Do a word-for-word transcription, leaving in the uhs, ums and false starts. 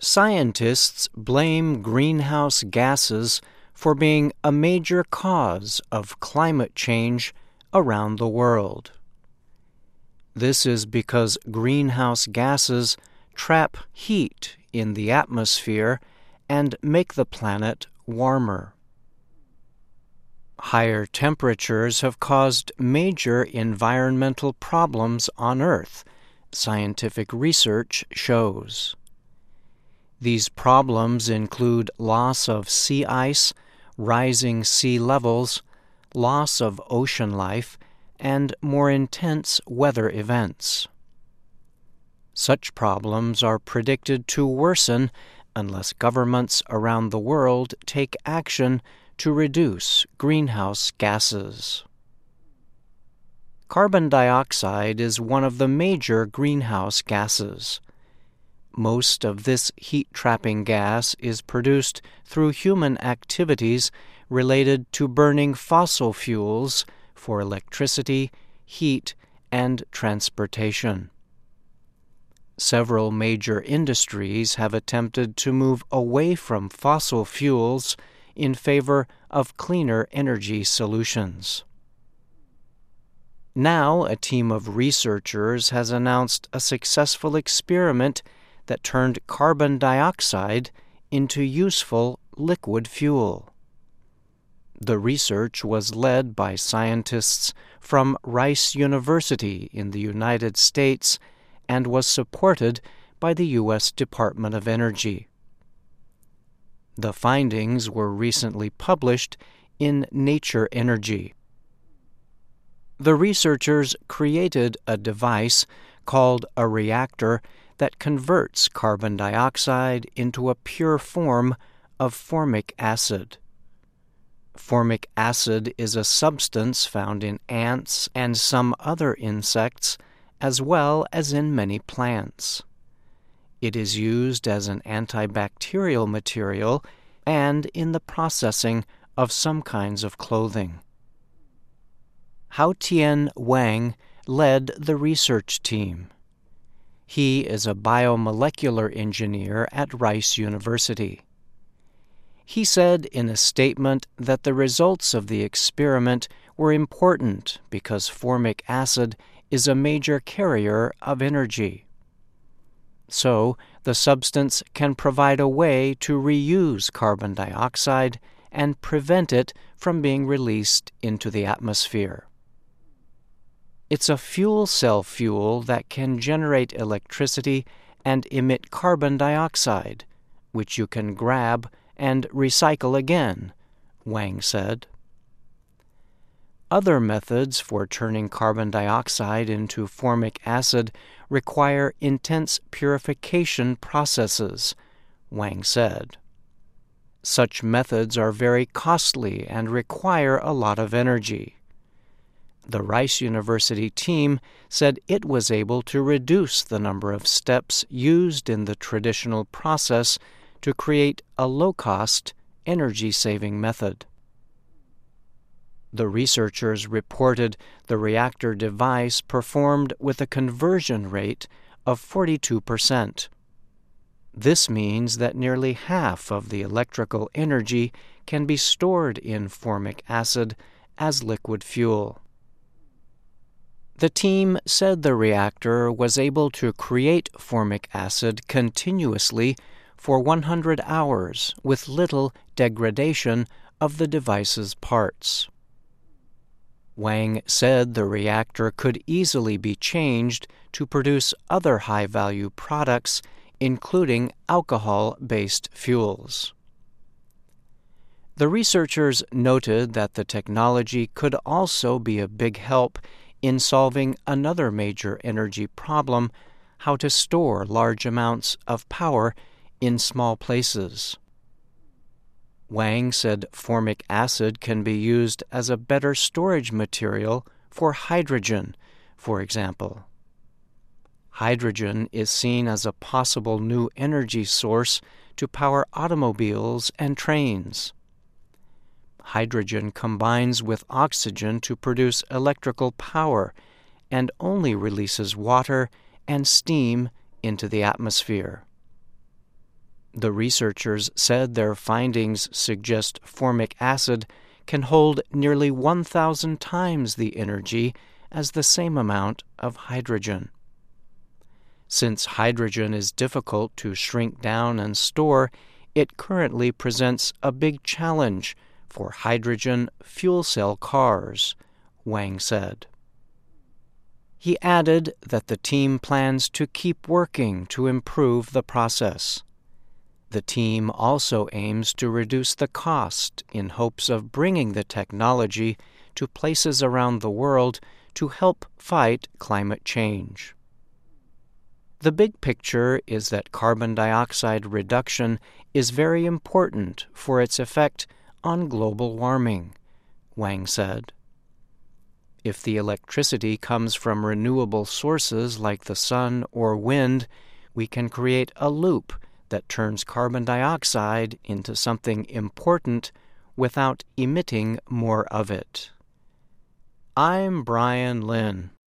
Scientists blame greenhouse gases for being a major cause of climate change around the world. This is because greenhouse gases trap heat in the atmosphere and make the planet warmer. Higher temperatures have caused major environmental problems on Earth, scientific research shows. These problems include loss of sea ice, rising sea levels, loss of ocean life, and more intense weather events. Such problems are predicted to worsen unless governments around the world take action to reduce greenhouse gases. Carbon dioxide is one of the major greenhouse gases. Most of this heat-trapping gas is produced through human activities related to burning fossil fuels for electricity, heat, and transportation. Several major industries have attempted to move away from fossil fuels in favor of cleaner energy solutions. Now, a team of researchers has announced a successful experiment that turned carbon dioxide into useful liquid fuel. The research was led by scientists from Rice University in the United States and was supported by the U S Department of Energy. The findings were recently published in Nature Energy. The researchers created a device called a reactor that converts carbon dioxide into a pure form of formic acid. Formic acid is a substance found in ants and some other insects, as well as in many plants. It is used as an antibacterial material and in the processing of some kinds of clothing. Hao-Tian Wang led the research team. He is a biomolecular engineer at Rice University. He said in a statement that the results of the experiment were important because formic acid is a major carrier of energy. So, the substance can provide a way to reuse carbon dioxide and prevent it from being released into the atmosphere. It's a fuel cell fuel that can generate electricity and emit carbon dioxide, which you can grab and recycle again, Wang said. Other methods for turning carbon dioxide into formic acid require intense purification processes, Wang said. Such methods are very costly and require a lot of energy. The Rice University team said it was able to reduce the number of steps used in the traditional process to create a low-cost, energy-saving method. The researchers reported the reactor device performed with a conversion rate of forty-two percent. This means that nearly half of the electrical energy can be stored in formic acid as liquid fuel. The team said the reactor was able to create formic acid continuously for one hundred hours with little degradation of the device's parts. Wang said the reactor could easily be changed to produce other high-value products, including alcohol-based fuels. The researchers noted that the technology could also be a big help in solving another major energy problem, how to store large amounts of power in small places. Wang said formic acid can be used as a better storage material for hydrogen, for example. Hydrogen is seen as a possible new energy source to power automobiles and trains. Hydrogen combines with oxygen to produce electrical power and only releases water and steam into the atmosphere. The researchers said their findings suggest formic acid can hold nearly one thousand times the energy as the same amount of hydrogen. Since hydrogen is difficult to shrink down and store, it currently presents a big challenge for hydrogen fuel cell cars, Wang said. He added that the team plans to keep working to improve the process. The team also aims to reduce the cost in hopes of bringing the technology to places around the world to help fight climate change. The big picture is that carbon dioxide reduction is very important for its effect on global warming, Wang said. If the electricity comes from renewable sources like the sun or wind, we can create a loop that turns carbon dioxide into something important without emitting more of it. I'm Brian Lynn.